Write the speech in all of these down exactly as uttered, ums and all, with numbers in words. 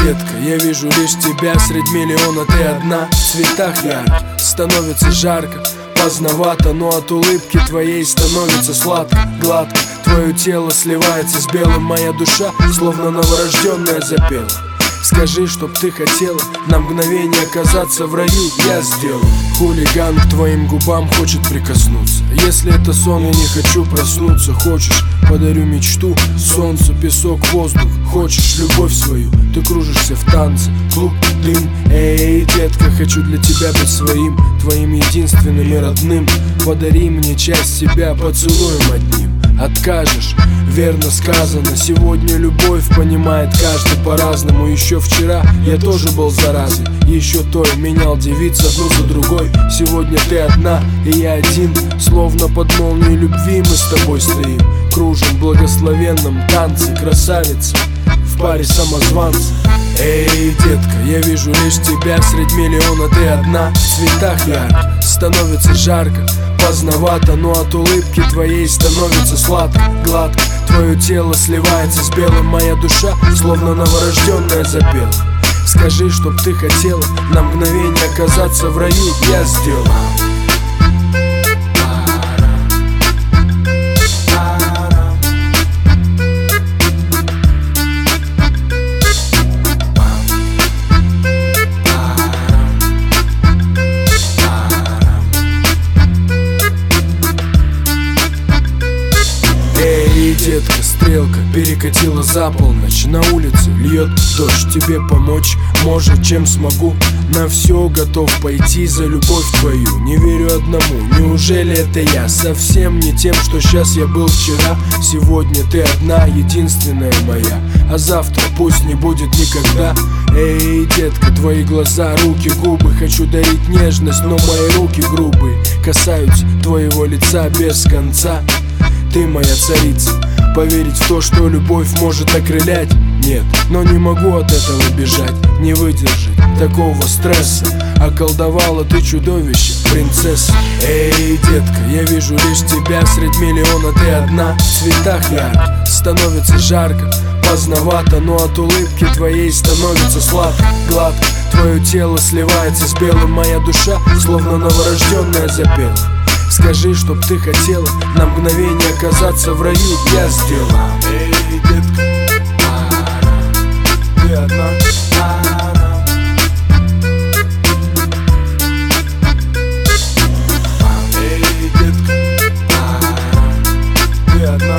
детка, я вижу лишь тебя средь миллиона, ты одна. В цветах ярких становится жарко, поздновато, но от улыбки твоей становится сладко, гладко. Твое тело сливается с белым, моя душа словно новорожденная запела. Скажи, чтоб ты хотела на мгновение оказаться в раю, я сделаю. Хулиган к твоим губам хочет прикоснуться. Если это сон, я не хочу проснуться. Хочешь, подарю мечту, солнце, песок, воздух. Хочешь, любовь свою, ты кружишься в танце. Клуб, дым, эй, детка, хочу для тебя быть своим, твоим единственным и родным. Подари мне часть себя поцелуем одним. Откажешь, верно сказано. Сегодня любовь понимает каждый по-разному. Еще вчера я тоже был заразой, еще той менял девиц одну за другой. Сегодня ты одна и я один, словно под молнией любви мы с тобой стоим. Кружим в благословенном танце, красавица в паре самозванца. Эй, детка, я вижу лишь тебя средь миллиона, ты одна. В цветах ярких становится жарко, поздновато, но от улыбки твоей становится сладко, гладко. Твое тело сливается с белым, моя душа словно новорожденная запела. Скажи, чтоб ты хотела на мгновение оказаться в раю, я сделаю. Детка, стрелка перекатила за полночь. На улице льет дождь, тебе помочь может, чем смогу. На все готов пойти за любовь твою. Не верю одному, неужели это я? Совсем не тем, что сейчас я был вчера. Сегодня ты одна, единственная моя, а завтра пусть не будет никогда. Эй, детка, твои глаза, руки, губы. Хочу дарить нежность, но мои руки грубые касаются твоего лица без конца. Ты моя царица, поверить в то, что любовь может окрылять, нет, но не могу от этого бежать, не выдержать такого стресса. Околдовала ты чудовище, принцесса. Эй, детка, я вижу лишь тебя средь миллиона, ты одна. В цветах ярких становится жарко, поздновато, но от улыбки твоей становится сладко, гладко. Твое тело сливается с белым, моя душа словно новорожденная запела. Скажи, чтоб ты хотела на мгновение оказаться в раю, я сделаю. Эй, детка, ты одна. Эй, детка, ты одна.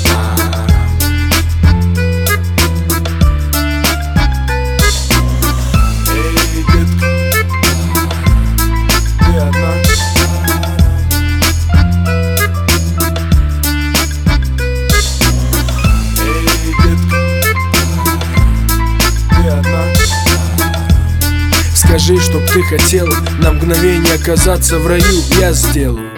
Эй, детка, ты одна. Скажи, чтоб ты хотела на мгновение оказаться в раю, я сделаю.